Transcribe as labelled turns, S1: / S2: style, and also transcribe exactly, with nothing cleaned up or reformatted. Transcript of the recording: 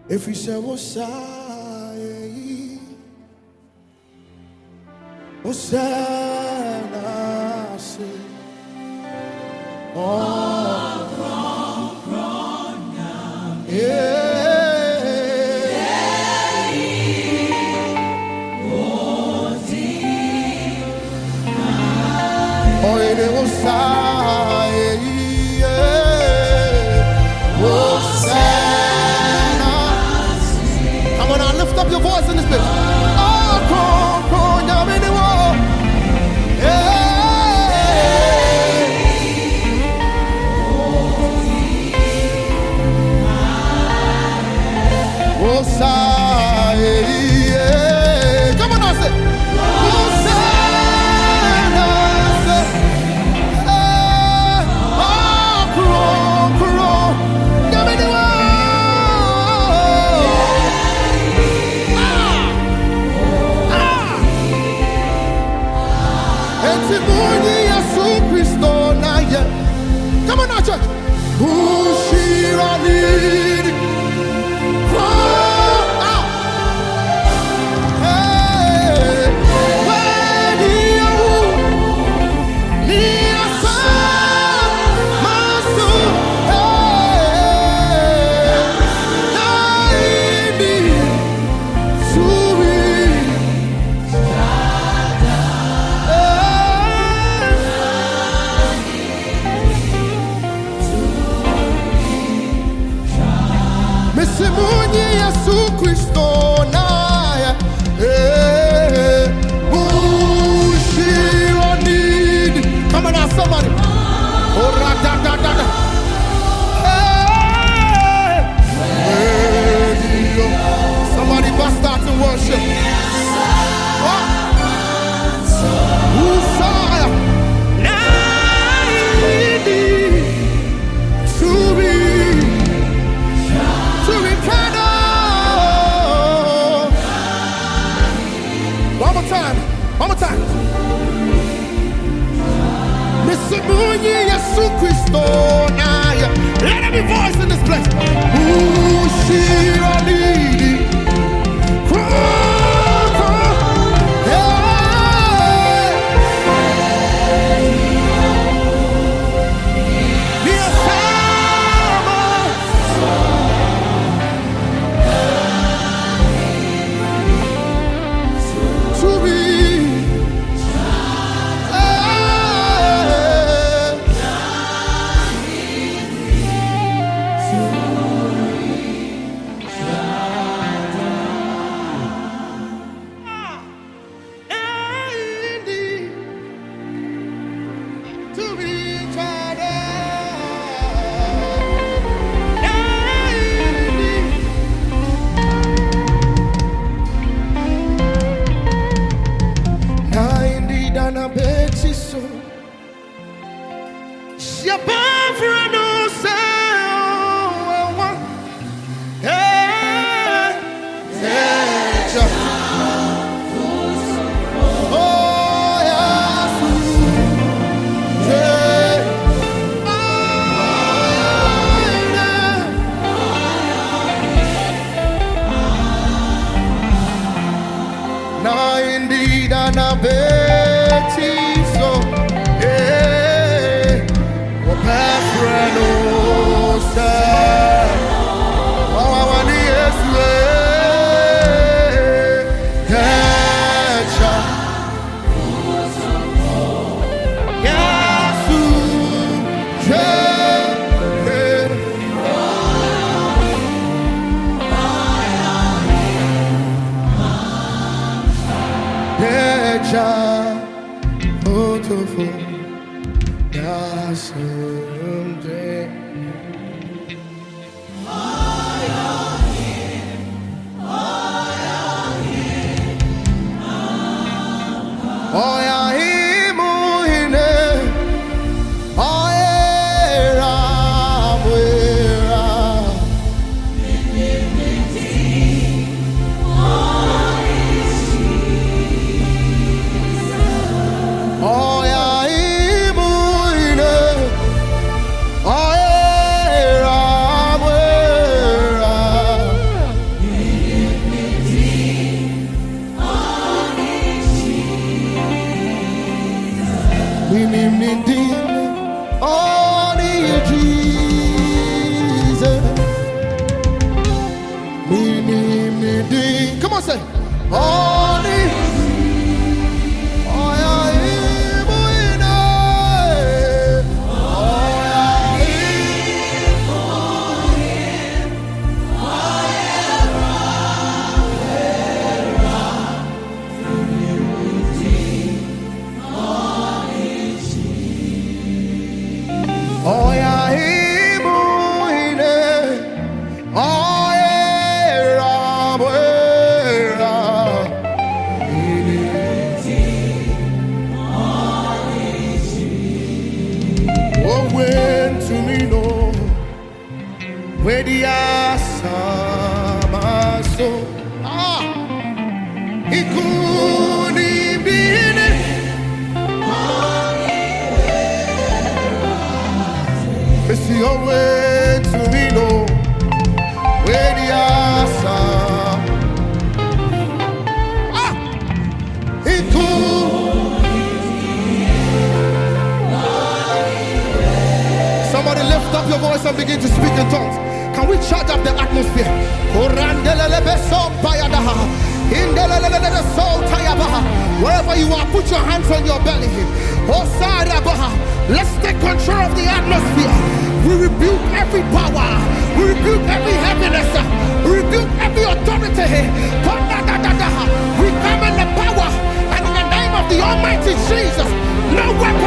S1: If we say Osai, Osana, oh, wrong, wrong, wrong, yeah. Oh, it was Osai, Osana. Come on now, lift up your voice in this place. Oh, come, come, I'm in the world. Yeah. Osai, yeah. Come on now, say. Osana, say. Oh, come, come, I'm in the world. Come on now, church. Ushirani. Oh, ah. Hey. When you need a son, master. Hey. I need to be. Mesimunyi Yesu Kristo na ya eh Ushirani. Come on now, somebody. Oh, ra da da da da. Hey, somebody bust out and worship. Oh. Usaya. Naidi to be. One more time, one more time. Mesimunyi Yesu Kristo na ya. Let every voice in this place. Ushirani. Na indeed an abetiso, eh, o pefreno se, o awani eswe, kecha, Yesu, je, kecha, beautiful, someday. Oh yeah, himu hine, oh era, era. Oh yeah, himu hine. where the asamaso. Ah, he couldn't be in it. Miss your way to me, no, where the asam. Ah, he could. Somebody lift up your voice and begin to speak in tongues. Can we charge up the atmosphere? Wherever you are, put your hands on your belly. Let's take control of the atmosphere. We rebuke every power. We rebuke every heaviness. We rebuke every authority. We come in the power and in the name of the Almighty Jesus. No weapon